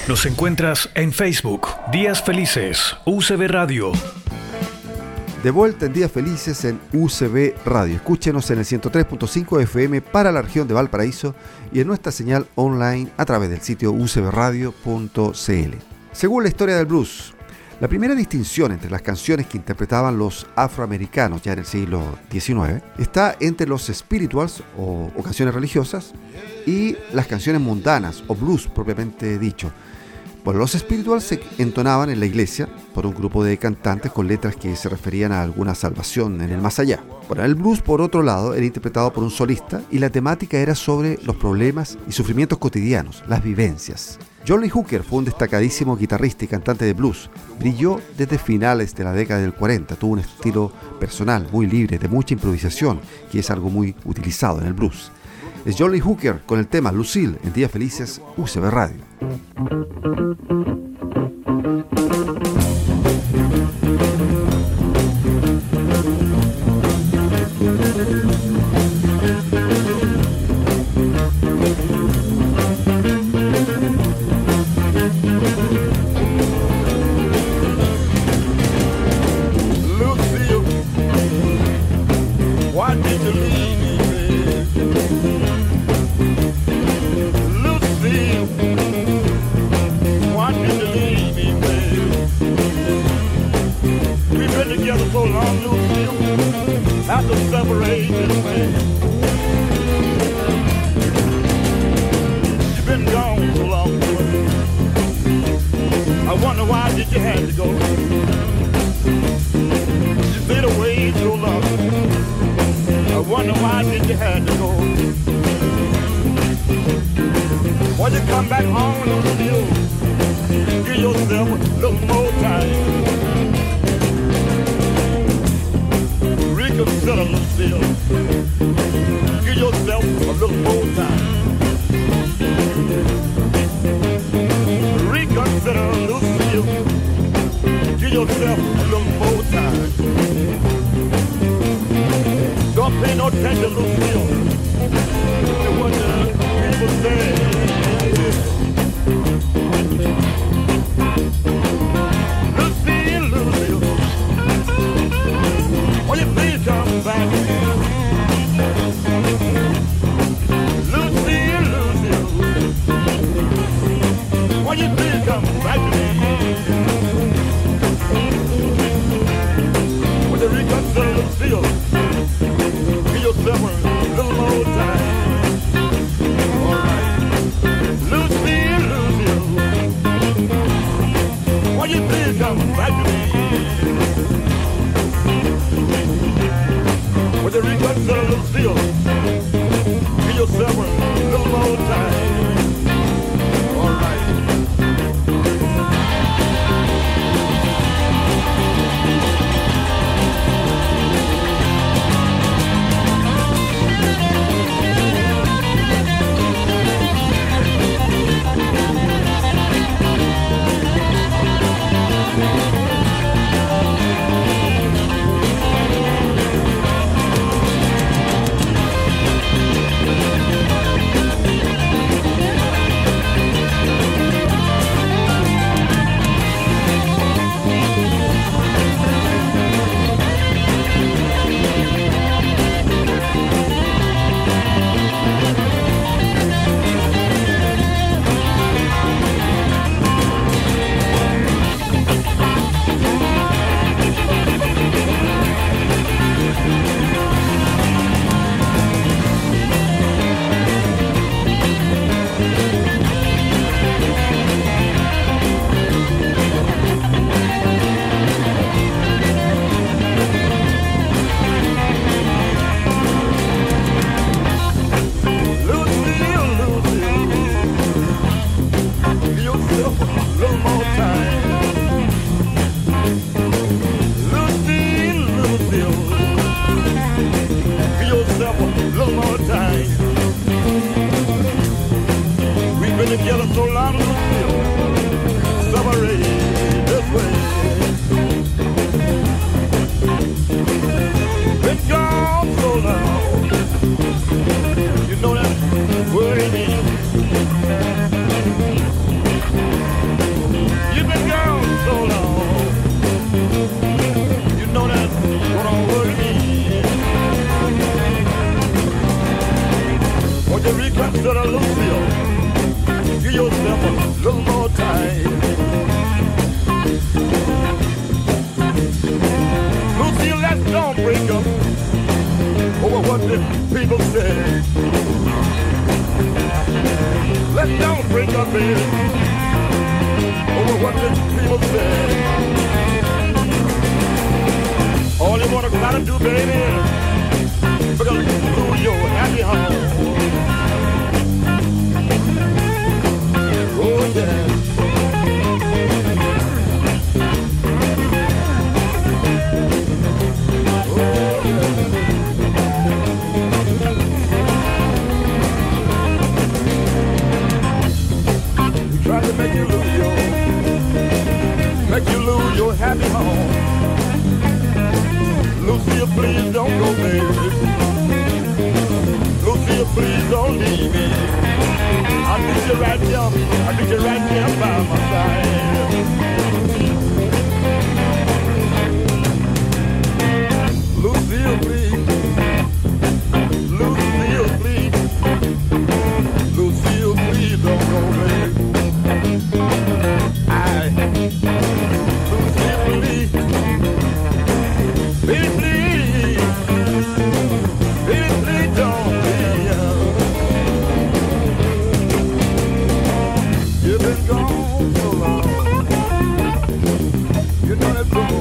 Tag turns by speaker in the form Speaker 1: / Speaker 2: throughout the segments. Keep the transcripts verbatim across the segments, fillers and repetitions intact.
Speaker 1: Nos encuentras en Facebook, Días Felices, U C B Radio.
Speaker 2: De vuelta en Días Felices en U C B Radio. Escúchenos en el ciento tres punto cinco F M para la región de Valparaíso y en nuestra señal online a través del sitio u c b radio punto c l. Según la historia del blues, la primera distinción entre las canciones que interpretaban los afroamericanos ya en el siglo diecinueve está entre los spirituals o, o canciones religiosas y las canciones mundanas o blues propiamente dicho. Bueno, los spirituals se entonaban en la iglesia por un grupo de cantantes con letras que se referían a alguna salvación en el más allá. Bueno, el blues, por otro lado, era interpretado por un solista y la temática era sobre los problemas y sufrimientos cotidianos, las vivencias. John Lee Hooker fue un destacadísimo guitarrista y cantante de blues. Brilló desde finales de la década del cuarenta, tuvo un estilo personal muy libre, de mucha improvisación, que es algo muy utilizado en el blues. Es John Lee Hooker con el tema Lucille en Días Felices, U C B Radio.
Speaker 3: You know that worry me. yourself a little more time. Lucille, let's don't break up over what the people say. Let's don't break up, baby, over what the people say. All you wanna gotta do, baby, is gonna lose your happy home. Oh yeah. Try to make you lose your, make you lose your happy home. Lucille, please don't go, baby. Lucille, please don't leave me. I need you right here, I need you right here by my side. Lucille, please. Lucille, please. Lucille, please don't go, baby. I, Lucille, please, baby, please, baby, please don't leave. You've been gone so long, you know that boy.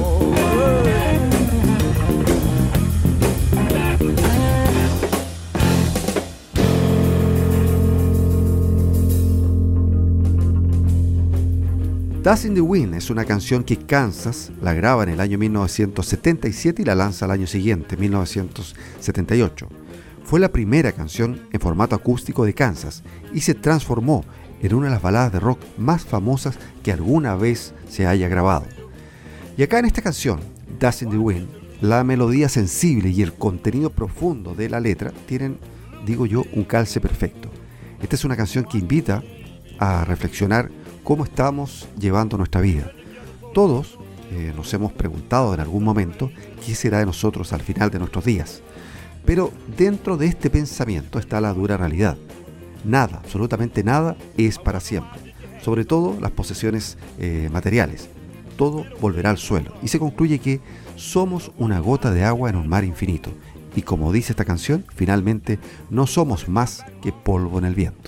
Speaker 2: Dust in the Wind es una canción que Kansas la graba en el año mil novecientos setenta y siete y la lanza al año siguiente, mil novecientos setenta y ocho. Fue la primera canción en formato acústico de Kansas y se transformó en una de las baladas de rock más famosas que alguna vez se haya grabado. Y acá en esta canción, Dust in the Wind, la melodía sensible y el contenido profundo de la letra tienen, digo yo, un calce perfecto. Esta es una canción que invita a reflexionar cómo estamos llevando nuestra vida. Todos eh, nos hemos preguntado en algún momento qué será de nosotros al final de nuestros días. Pero dentro de este pensamiento está la dura realidad. Nada, absolutamente nada es para siempre. Sobre todo las posesiones eh, materiales. Todo volverá al suelo. Y se concluye que somos una gota de agua en un mar infinito. Y como dice esta canción, finalmente no somos más que polvo en el viento.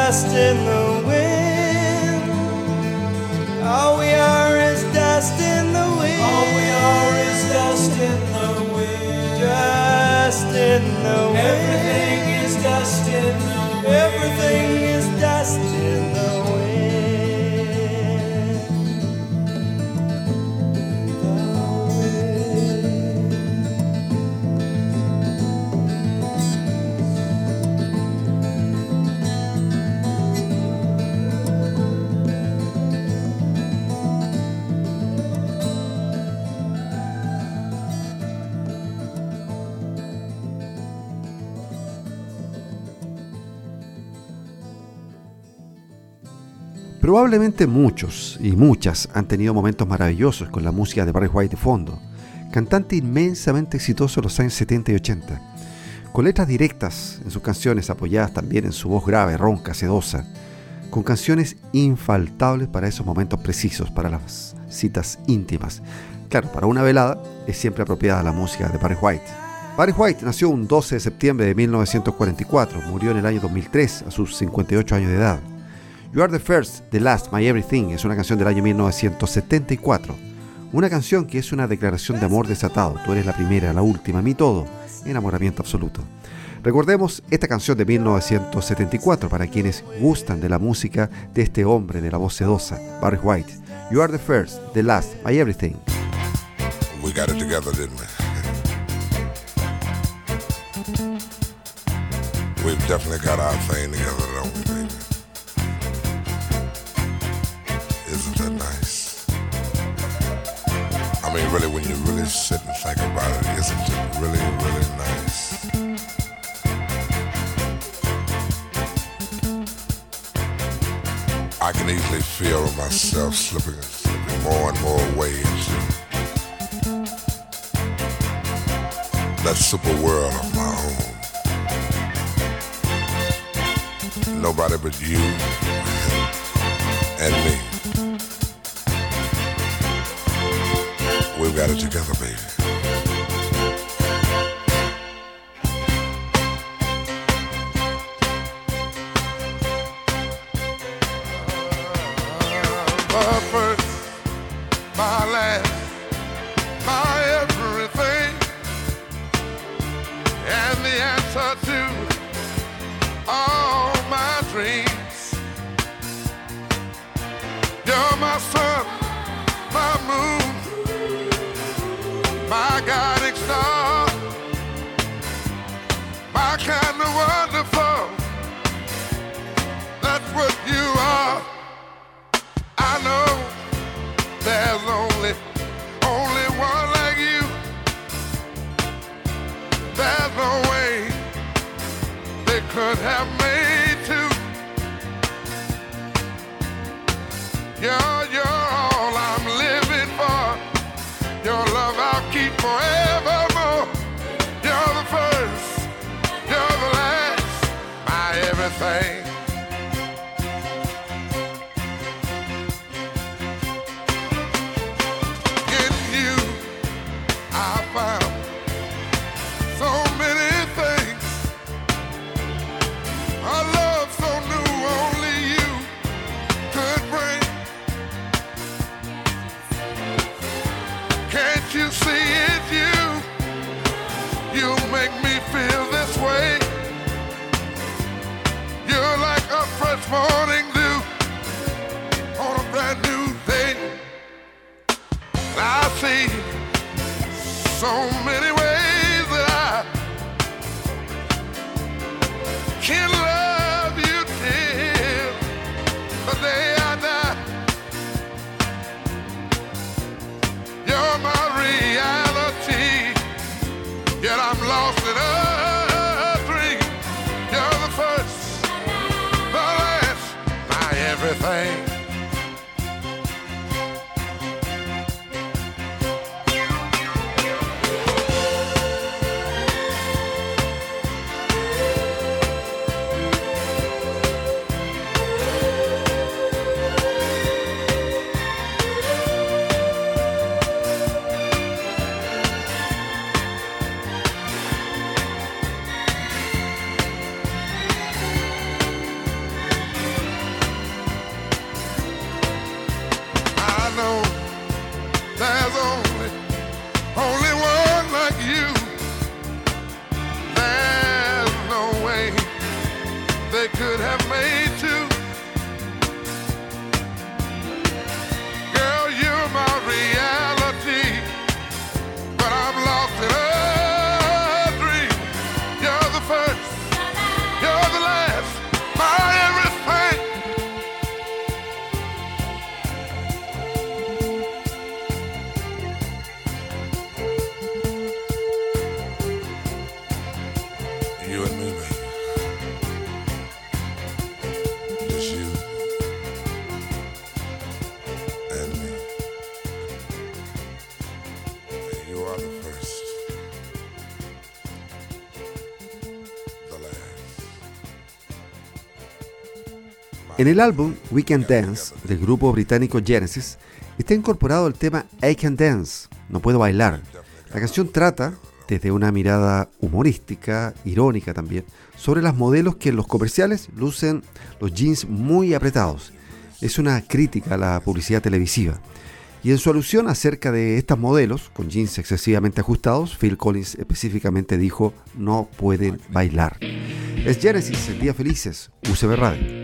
Speaker 4: dust in the wind. All we are is dust in the wind. All we are is dust in the wind. Dust in the wind. Everything is dust in the wind. Everything is dust in the wind.
Speaker 2: Probablemente muchos y muchas han tenido momentos maravillosos con la música de Barry White de fondo, cantante inmensamente exitoso en los años setenta y ochenta, con letras directas en sus canciones apoyadas también en su voz grave, ronca, sedosa, con canciones infaltables para esos momentos precisos, para las citas íntimas. Claro, para una velada es siempre apropiada la música de Barry White. Barry White nació un doce de septiembre de mil novecientos cuarenta y cuatro, murió en el año dos mil tres a sus cincuenta y ocho años de edad. You Are the First, The Last, My Everything es una canción del año mil novecientos setenta y cuatro. Una canción que es una declaración de amor desatado. Tú eres la primera, la última, mi todo. Enamoramiento absoluto. Recordemos esta canción de mil novecientos setenta y cuatro para quienes gustan de la música de este hombre de la voz sedosa, Barry White. You Are the First, The Last, My Everything.
Speaker 5: We got it together, didn't we? We've definitely got our thing together, don't we, baby? Isn't that nice? I mean, really, when you really sit and think about it, isn't it really, really nice? I can easily feel myself slipping, slipping more and more away into that super world of my own. Nobody but you and me. We've got it together, baby. My first, my last, my everything, and the answer to all my dreams. You're my sun, my moon, my guiding star, my kind of wonderful. That's what you are. I know there's only, only one like you. There's no way they could have made two. You're, you're all I'm living for. Your love I'll keep forevermore. You're the first, you're the last, my everything. In you I found so many things. A love so new only you could bring. Can't you see it, you? You make me feel this way. You're like a fresh morning dew on a brand new day. I see so many ways that I can love you till the day I die. You're my reality, yet I'm lost in a dream. You're the first, the last, my everything.
Speaker 2: En el álbum We Can Dance del grupo británico Genesis está incorporado el tema I Can Dance, no puedo bailar. La canción trata, desde una mirada humorística, irónica también, sobre las modelos que en los comerciales lucen los jeans muy apretados. Es una crítica a la publicidad televisiva. Y en su alusión acerca de estas modelos, con jeans excesivamente ajustados, Phil Collins específicamente dijo, no pueden bailar. Es Genesis en Días Felices, U C B Radio.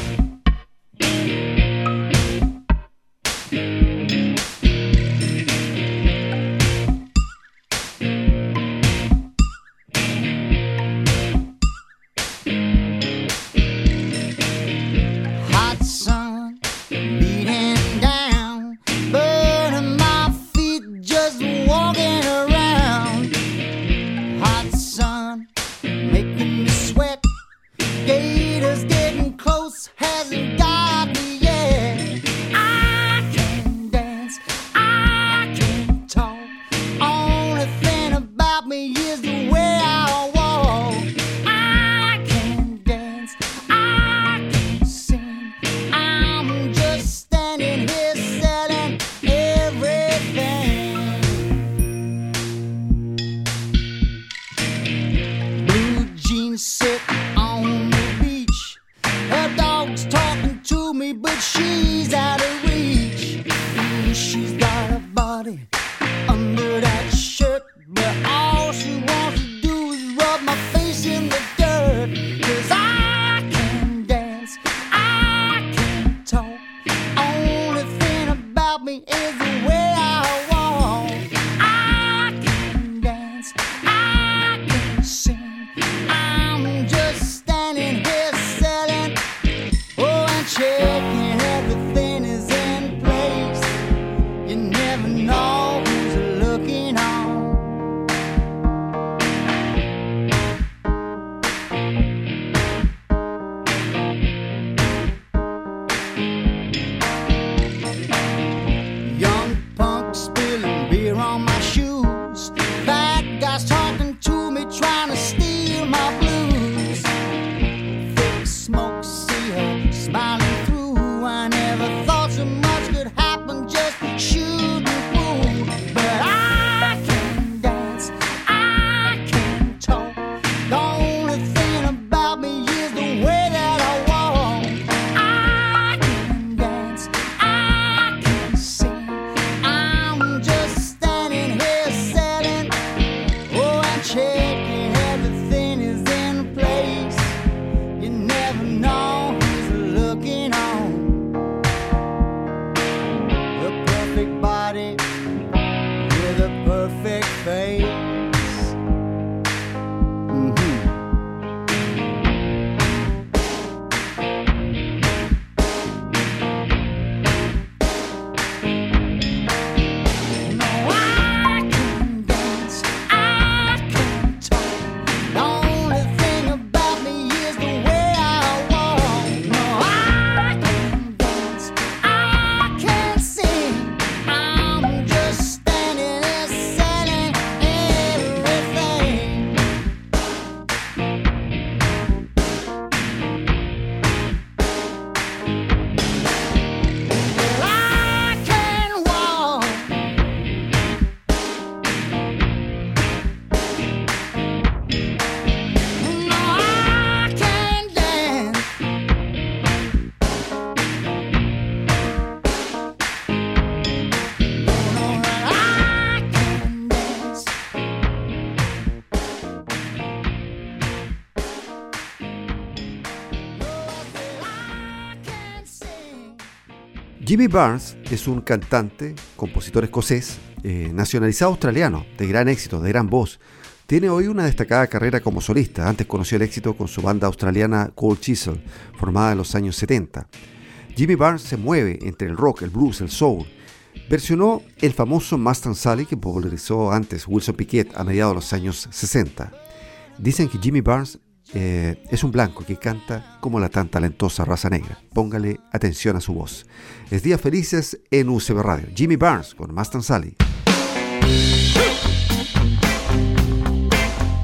Speaker 2: Jimmy Barnes es un cantante, compositor escocés, eh, nacionalizado australiano, de gran éxito, de gran voz. Tiene hoy una destacada carrera como solista. Antes conoció el éxito con su banda australiana Cold Chisel, formada en los años setenta. Jimmy Barnes se mueve entre el rock, el blues, el soul. Versionó el famoso Mustang Sally que popularizó antes Wilson Pickett a mediados de los años sesenta. Dicen que Jimmy Barnes eh, es un blanco que canta como la tan talentosa raza negra. Póngale atención a su voz. Es Días Felices en U C B Radio. Jimmy Barnes con Mustang Sally.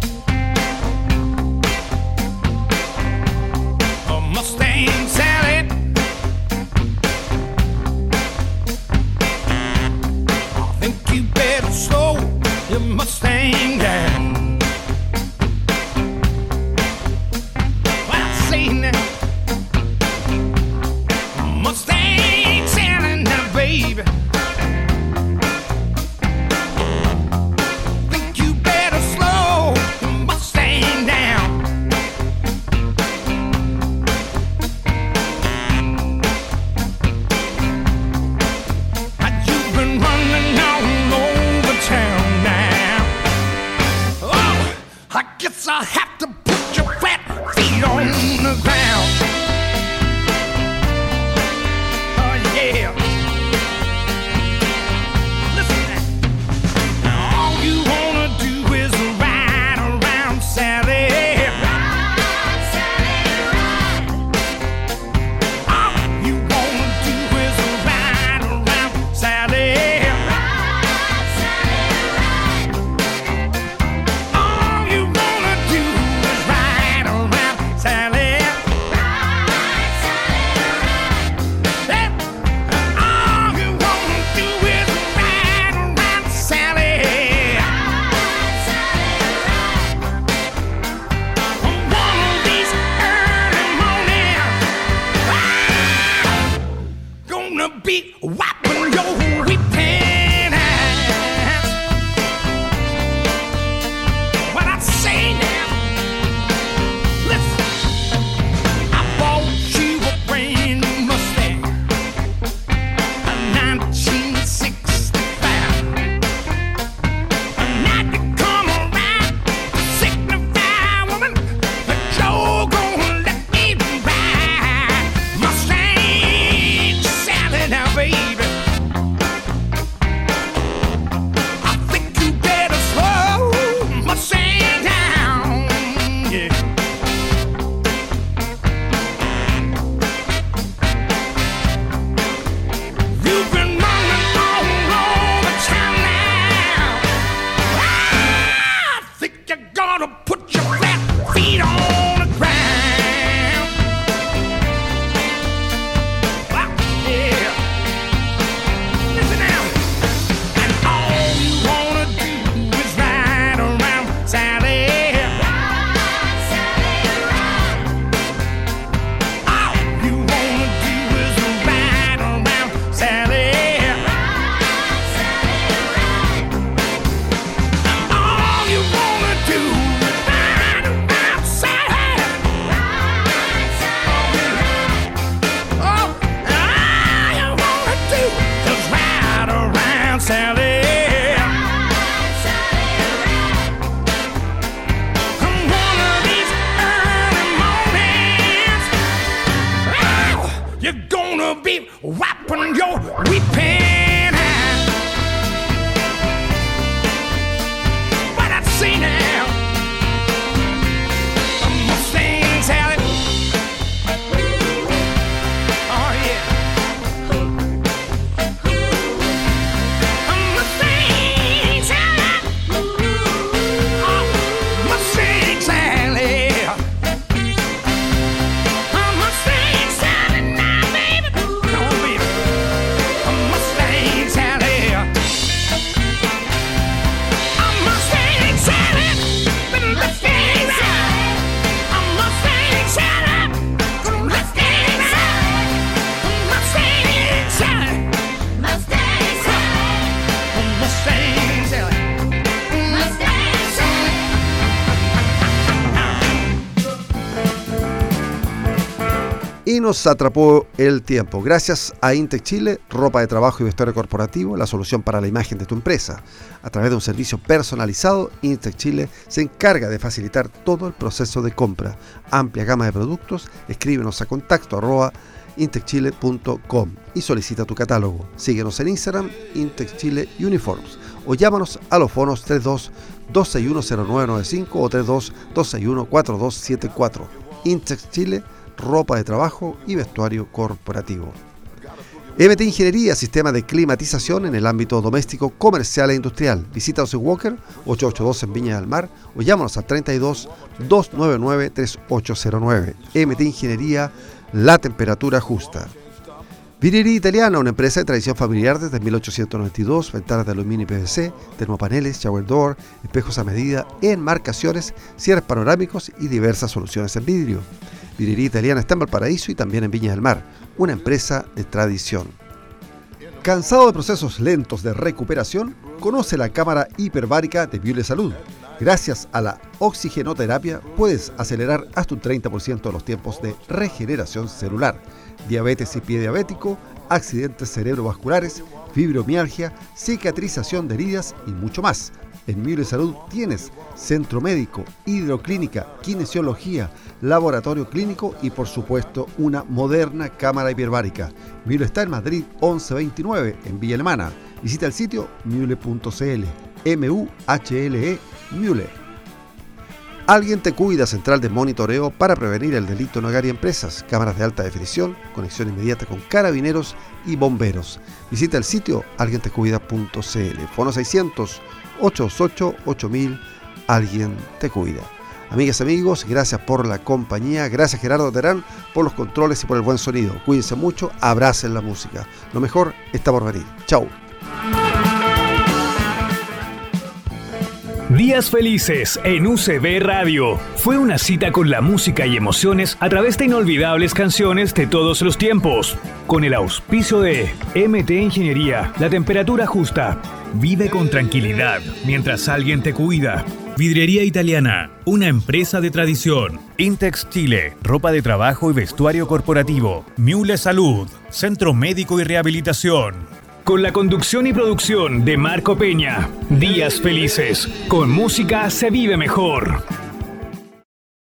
Speaker 6: Mustang Sally be wiping your weeping eyes. What I say now, listen, I bought you a brand new Mustang, a nineteen sixty-five. Now you come around to signify, woman, that you're gonna let me ride. Mustang Sally now, baby, I think you better slow Mustang down, yeah. You've been running all over town now. I think you gotta put your flat feet on the ground. Ah, yeah. Listen now. And all you wanna do is ride around Sally. All you wanna do is ride around Sally. All you wanna do is ride around Sally. Oh, all you wanna do is ride around Sally. Come one of these early mornings, oh, you're gonna be wiping your weeping eyes. What I see now, a Mustang Sally. Oh yeah, a Mustang Sally. Oh, Mustang Sally. A Mustang Sally now, baby. Come on, baby. A Mustang Sally. A Mustang Sally. A Mustang Sally. A Mustang Sally. A Mustang Sally. A Mustang Sally. Mustang Sally. A Mustang Sally. Mustang Sally.
Speaker 2: Y nos atrapó el tiempo. Gracias a Intec Chile, ropa de trabajo y vestuario corporativo, la solución para la imagen de tu empresa. A través de un servicio personalizado, Intec Chile se encarga de facilitar todo el proceso de compra. Amplia gama de productos. Escríbenos a contacto arroba intecchile punto com y solicita tu catálogo. Síguenos en Instagram, Intec Chile Uniforms, o llámanos a los fonos treinta y dos, doscientos sesenta y uno, cero nueve noventa y cinco o treinta y dos, doscientos sesenta y uno, cuarenta y dos setenta y cuatro. Intec Chile, ropa de trabajo y vestuario corporativo. M T Ingeniería, sistema de climatización en el ámbito doméstico, comercial e industrial. Visítanos en Walker ochocientos ochenta y dos en Viña del Mar o llámanos al treinta y dos, doscientos noventa y nueve, treinta y ocho cero nueve. M T Ingeniería, la temperatura justa. Vinería Italiana, una empresa de tradición familiar desde mil ochocientos noventa y dos, ventanas de aluminio y P V C, termopaneles, shower door, espejos a medida, enmarcaciones, cierres panorámicos y diversas soluciones en vidrio. Vinería Italiana está en Valparaíso y también en Viña del Mar, una empresa de tradición. ¿Cansado de procesos lentos de recuperación? Conoce la cámara hiperbárica de Miule Salud. Gracias a la oxigenoterapia puedes acelerar hasta un treinta por ciento de los tiempos de regeneración celular. Diabetes y pie diabético, accidentes cerebrovasculares, fibromialgia, cicatrización de heridas y mucho más. En Miule Salud tienes centro médico, hidroclínica, kinesiología, laboratorio clínico y por supuesto una moderna cámara hiperbárica. Miule está en Madrid once veintinueve, en Villa Alemana. Visita el sitio miule punto c l. M U H L E, Miule. Alguien te cuida, central de monitoreo para prevenir el delito en hogar y empresas. Cámaras de alta definición, conexión inmediata con carabineros y bomberos. Visita el sitio alguien te cuida punto c l. Fono seiscientos, ochocientos ocho, ocho mil. Alguien te cuida. Amigas y amigos, gracias por la compañía. Gracias Gerardo Terán por los controles y por el buen sonido. Cuídense mucho, abracen la música. Lo mejor está por venir. Chau.
Speaker 1: Días Felices en U C B Radio. Fue una cita con la música y emociones a través de inolvidables canciones de todos los tiempos. Con el auspicio de M T Ingeniería, la temperatura justa. Vive con tranquilidad mientras alguien te cuida. Vidriería Italiana, una empresa de tradición. Intex Chile, ropa de trabajo y vestuario corporativo. Miule Salud, centro médico y rehabilitación. Con la conducción y producción de Marco Peña. Días Felices. Con música se vive mejor.